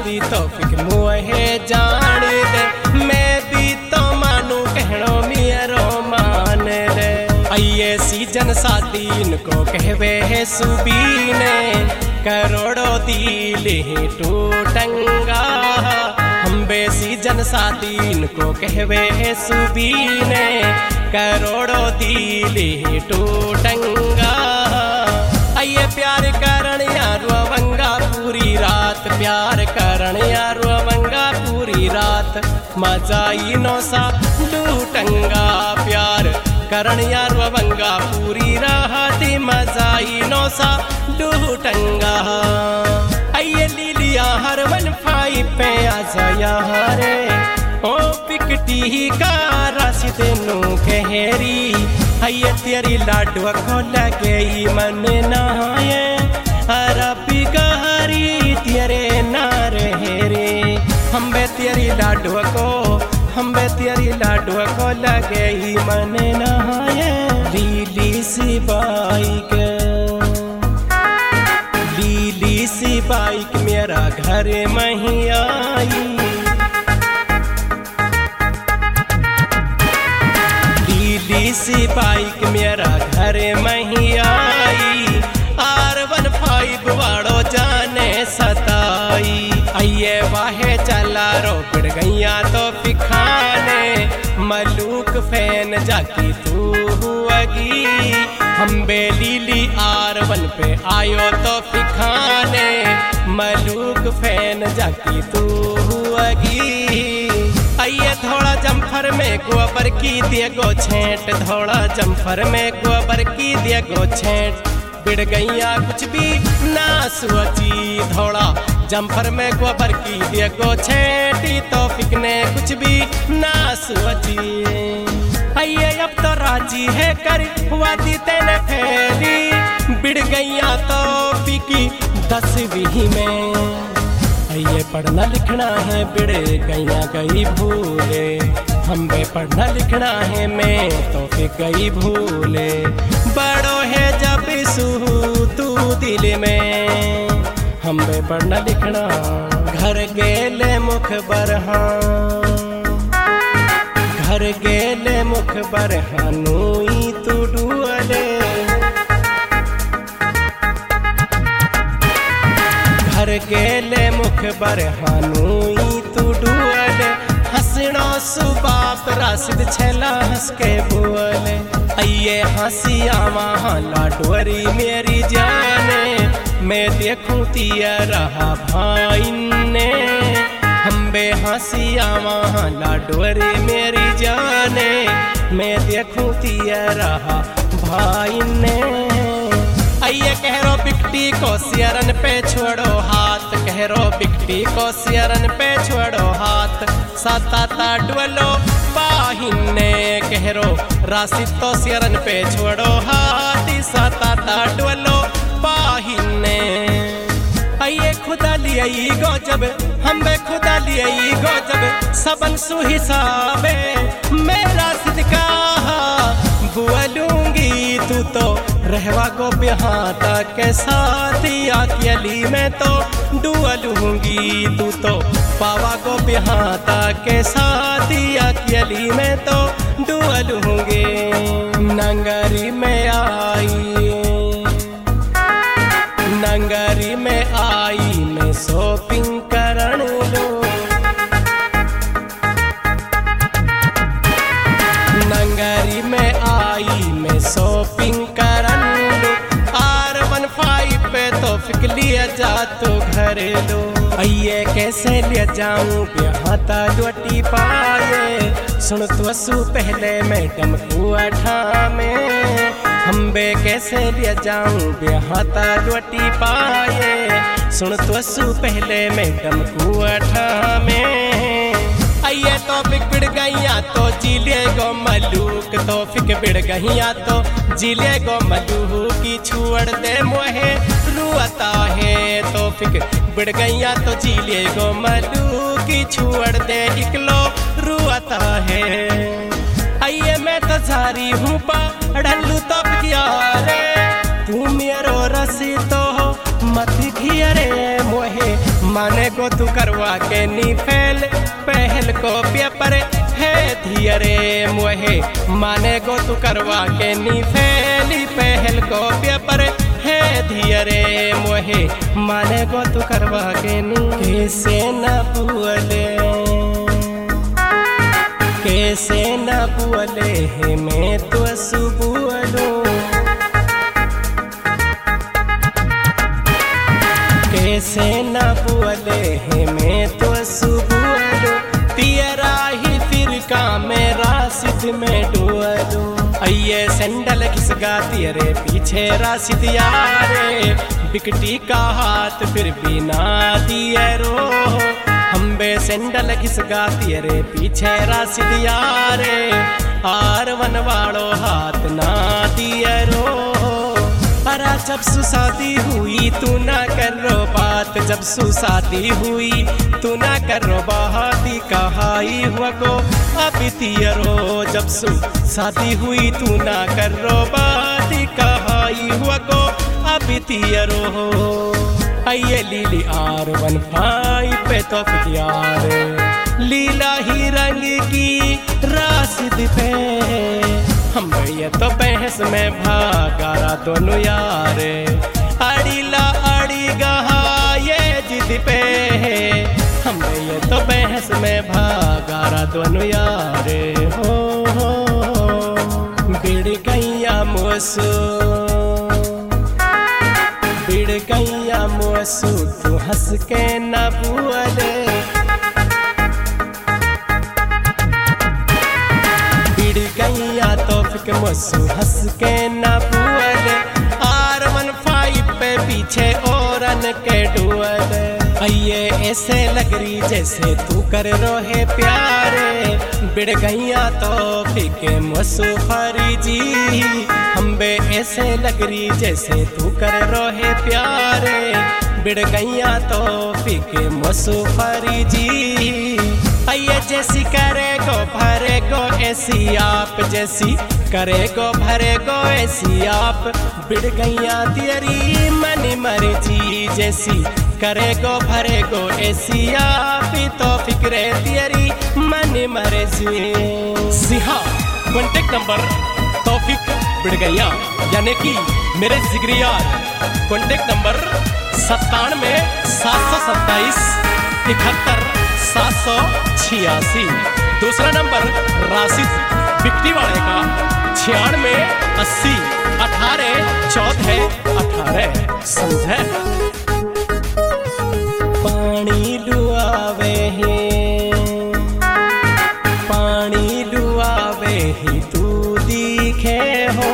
सादी तो फिक मुहे जान दे मैं भी तो मानू कहनो मेरो मान रे आइए सीजन सादी इनको कहवे है सुबीने करोड़ों दिल टूटंगा हम बेसीजन सादी इनको कहवे है सुबीने करोड़ों दिल टूटंगा आइए प्यार करण यारो वंगा पूरी रात प्यार करण यारो वंगा पूरी रात मजाई नो सा लूटंगा प्यार करण यारो वंगा पूरी रात मजाई नो सा लूटंगा आइए लीलिया हर वन फाई पे आजा यारे ओ पिकटी का रासिद नु कहरी आइए तेरी लाडवा को लगे मन नहाए अरबी गहरी तेरे नारे रे हम बे तेरी लाडवा को लगे मन नहाए लीली सी बाइक मेरा घर मही आई सी बाइक मेरा घर मही आई R15 वाड़ो जाने सताई आइए वाहे चला रो पिड़ गैया तो पिखाने मलूक फैन जाकी तू हुआगी हम बेलीली R1 पे आयो तो पिखाने मलूक फैन जाकी तू हुआगी आइए थोड़ा जम्फर में गोबर की दिए गो छेंट थोड़ा जम्फर में गोबर की दिए गो छेंट बिड़ गैया कुछ भी ना सोची थोड़ा जम्फर में गोबर की दिए गो छेंटी तो फिकने कुछ भी ना सोची आइए अब तो राजी है कर हुआ दी तेने फैली बिड़ गैया तो फिकी 10वीं में ये पढ़ना लिखना है बिड़े गैया गई भूले हम बे पढ़ना लिखना है मैं तो फिर गई भूले बड़ो है जब सुहू तू दिल में हम बे पढ़ना लिखना घर गेले मुख बरहा घर गेले मुख बरहानुई तू डुअले घर गेले मुख बरहानुई तू डुअल हंसनो सुबाप रासिद छला हंस के बुअल आइए हंसिया वहाँ लाडवरी मेरी जाने मैं देखूं तिया रहा भाई ने हम बे हंसिया वहाँ लाडवरी मेरी जाने मैं देखूं तिया रहा भाई ने आइए कहरो बिकटी को सियरन पे छोड़ो हाथ कहरो बिकटी को सियरन पे छोड़ो हाथ साता डुअलो बाहिने कहरो रासिद तो सियरन पे छोड़ो हाथ साता डुअलो बाहिने आइए खुदा लियाई गो जब हम बे खुदा लियाई गो जब सबन सु हिसाबे मेरा सिद्का बुअलूंगी तू तो रहवा को बिहाता के साथ अकेली में तो डुअलूंगी तू तो पावा को बिहाता के साथ अकेली में तो डुअलूंगी नंगरी में आई मैं शॉपिंग करन लो नंगरी में आई मैं शॉपिंग करन लो R15 पे तो फिक लिया जा तो घर लो आइए कैसे ले जाऊं बिहाता डोटी पाए सुन तो सु पहले मैडम कुआठा में हम बे कैसे ले जाऊं बिहाता डोटी पाए सुन तो सु पहले मैडम कुआठा में आइए तो फिक बिड़ गैया तो जिले गो मलूक तो फिक बिड़ गैया तो जिले गो मलूक की छोड़ दे मोहे रुआता है तो फिक बिड़ गैया तो जिले गो मलूक की छोड़ दे इकलो रुआता है आइए मैं तो जारी हूँ पढ़लू तो यारे तू मेरो रसी तो मत घियरे मोहे माने को तू करवा के नी फेल पहल को पेपर है धियरे मोहे माने को तू करवा के नी फेल पहल को पेपर है धियरे मोहे माने को तू करवा के नी कैसे न पुअले कैसे न पुअले है मैं तो सुबुअलो कैसे न पुअले है मैं तो सुबुअलो तियरा ही फिर का मेरा सिद्ध में डुअलो अये सैंडल घिसगा तेरे पीछे राशिद यारे बिकटी का हाथ फिर बिना दिए रो हम बे सैंडल घिसगा तेरे पीछे राशिद यारे आर वनवाड़ो हाथ ना दिए रो अरा जब सुशादी हुई तू ना करो बात जब सुशादी हुई तू ना करो बाती कहाई हुआ को अभी तियरो जब सुशादी हुई तू ना करो बाती कहाई हुआ को अभी तियरो अये लीली आर वन भाई पे तो यार लीला ही रंग की राशिद पे हम ये तो बहस में भागारा दोनों यार अड़ीला अड़ी गहा ये जिद पे हम ये तो बहस में भागारा दोनों यार हो बिड़ गैया मोसू बिड़ गैया मोसू तू हंस के न बुअले गैया तो फिक मसू हंस के ना पुअल R15 पे पीछे औरन के डुअल अये ऐसे लग रही जैसे तू कर रोहे प्यारे बिड़ गैया तो फिके मसू हरी जी हम बे ऐसे लग रही जैसे तू कर रोहे प्यारे बिड़ गैया तो फिके मसू हरी जी अये जैसी करेगो भरेगो ऐसी आप जैसी करेगो भरेगो ऐसी आप बिड़ गैया तेरी मनी मर्जी जैसी करेगो भरेगो ऐसी आप तो फिक्रे तेरी मनी मर्जी सिहा कॉन्टेक्ट नंबर तौफिक बिड़ गैया यानी कि मेरे जिगरी यार कॉन्टेक्ट नंबर 97 727 71 दूसरा नंबर राशिद बिकटी वाले का 96 80 18 14 18 समझे पानी लुआवे ही तू दिखे हो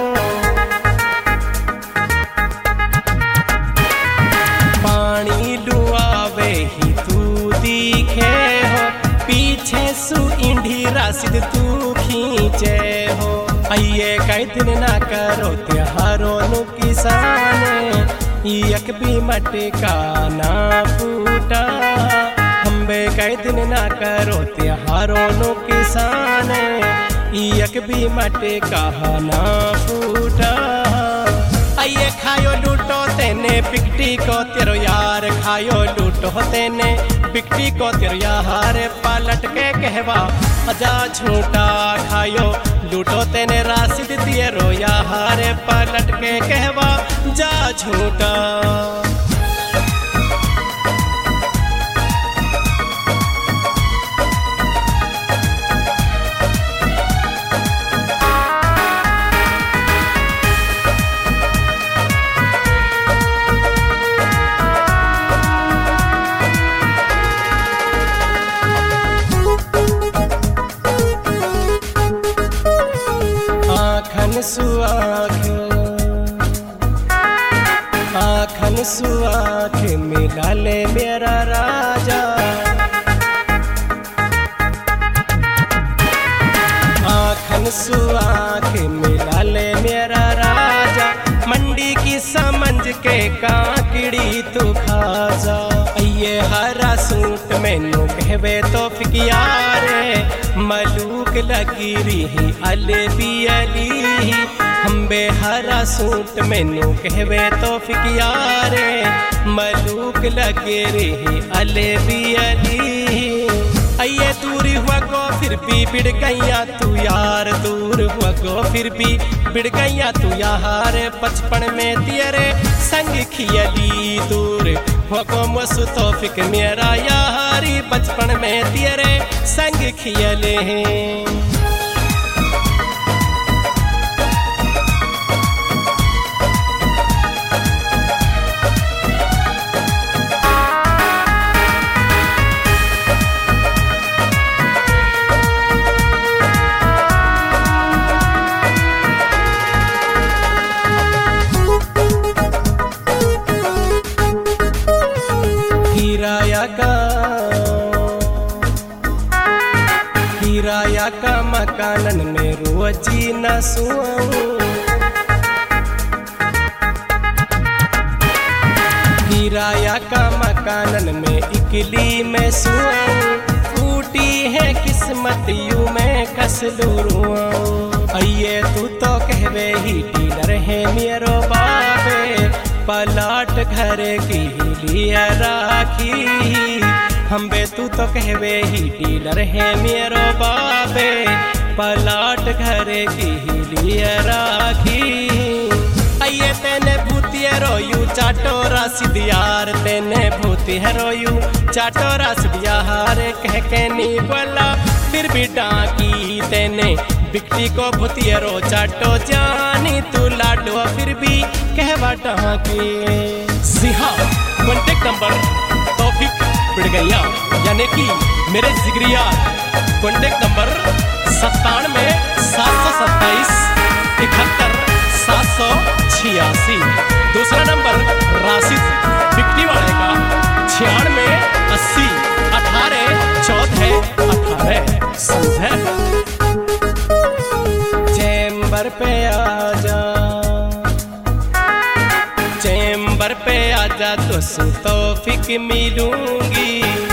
पानी लुआवे ही तू दिखे हो पीछे सु इंडी राशिद तू खींचे हो अये कई दिन ना करो त्योहारों नु किसान यक भी मटका ना फूटा हम बे कई दिन ना करो त्योहारों नु किसान यक भी मटका ना फूटा अये खायो लूटो तेने बिकटी को तेरो यार खायो लूटो तेने बिकटी को तेरो यार पलट के कहवा अजा झूठा खायो लूटो तेने राशिद तेरो यार पलट के कहवा जा झूठा आखन सुआख मिला ले मेरा राजा आखन सुआख मिला ले मेरा राजा मंडी की समझ के काकड़ी तू खा जा ये हरा सूट मैनू कहवे तो फिकियारे मलूक लगी रही अले भी अली हम बेहरा सूट मैनू कहवे तो फिकियारे मलूक लगे रही अले भी अली अये दूर हुआ गो फिर भी बिड़ गैया तू यार दूर हुआ गो फिर भी बिड़ गैया तू यार बचपन में तेरे संग खियली दूर हुआ गो मसु तौफिक मेरा यारी बचपन में तेरे संग खियले हैं। किराया का मकानन में रोजी न सुआऊं किराया का मकानन में इकली में सुआऊं टूटी है किस्मत यूं मैं कस लूरूं अये तू तो कहवे ही डीलर है मेरो बाबे पलाट घर की लिया राखी हम बे तू तो कहवे ही डीलर है मेरो बाबे पलाट घर की लिया राखी अये तेने भूतिया रोयू चाटो रासिद यार तेने भूतिया रोयू चाटो रासिद यार कह के नहीं बोला फिर भी डाकी तेने बिकटी को भूतिया रो चाटो जानी तू लाडो फिर भी कहवा डाकी सिहा कॉन्टेक्ट नंबर तौफिक बिड़गैया यानी कि मेरे जिगरिया कॉन्टेक्ट नंबर 97 दूसरा नंबर राशिद बिकटी वाले का 96 80 18 14 18 समझे। चैम्बर पे आजा चैम्बर पे आजा तो तौफिक मिलूंगी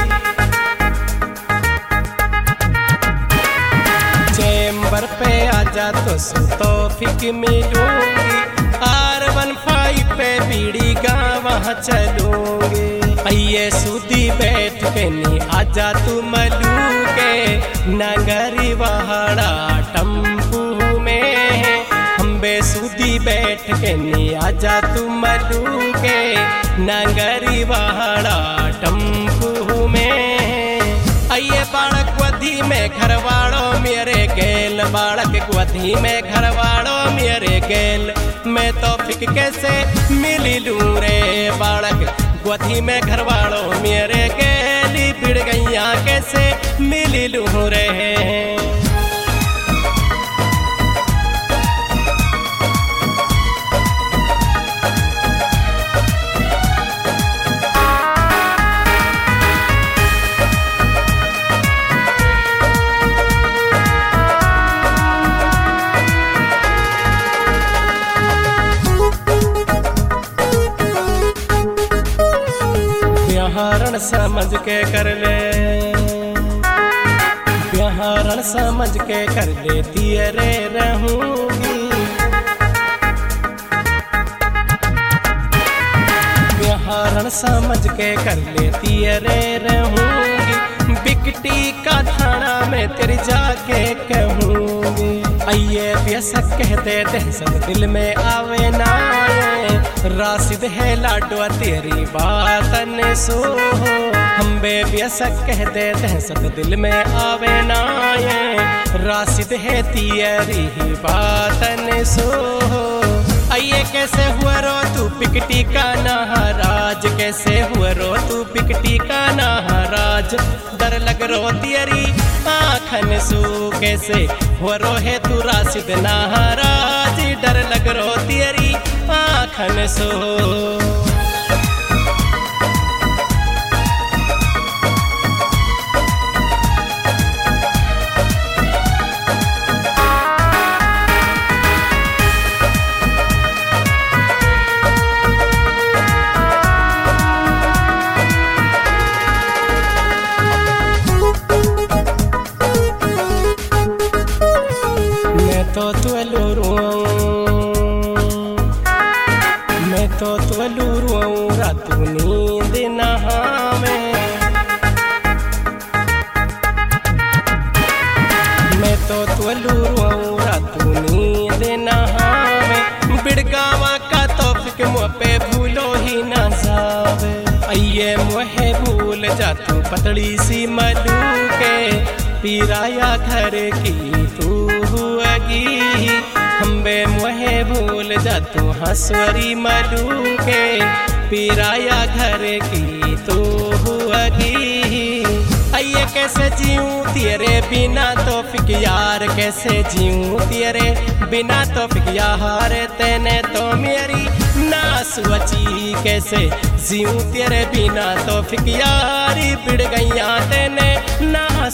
चैम्बर पे आजा तो तौफिक मिलूंगी R15 पे बीड़ी गाँव चलूंगी अये सूदी बैठ के नी आजा तू मलू के नगरी वहाड़ा टम्पू में हम बेसूदी बैठ के नी आजा तू मलू के नगरी वहाड़ा टम्पू में अये बालक वधी में घरवाड़ो मेरे गेल बालक वधी में घरवाड़ो मेरे गेल मैं तौफिक कैसे मिली लूं रे बालक वधी में घरवाड़ो मेरे गेली बिड़ गैया कैसे मिली लूं रे। ब्याहरण समझ के कर ले ब्याहरण समझ के कर लेती रे रहूंगी ब्याहरण समझ के कर लेती रे रहूंगी बिकटी का थाना में तेरी जाके कहूंगी अये बेसक कहते दहशत दिल में आवे ना राशिद है लाडवा तेरी बात न सो हम बेसक कहते दहशत दिल में आवे ना राशिद है तेरी बात न सो अये कैसे हुआ रो तू बिकटी का नाराज कैसे हुआ रो तू बिकटी का नाराज डर लग रो तेरी आँखन सू कैसे हुआ रो है तू राशिद नाराज डर लग रो तेरी आँखन सो। बबलू रोरा तू नींद नहावे बिड़गावा का तौफिक मुँह पे भूलो ही ना जावे अये मोहे भूल जा तू पतली सी मलू के पीराया घर की तू हुआगी हम्बे मोहे भूल जा तू हंसवरी मलू के पीराया घर की तू हुआगी अये कैसे जीऊं तेरे बिना तौफिक यार कैसे जीऊं तेरे बिना तौफिक यार तेने तो मेरी ना सोची कैसे जीऊं तेरे बिना तौफिक यारी बिड़ गईया तेने ना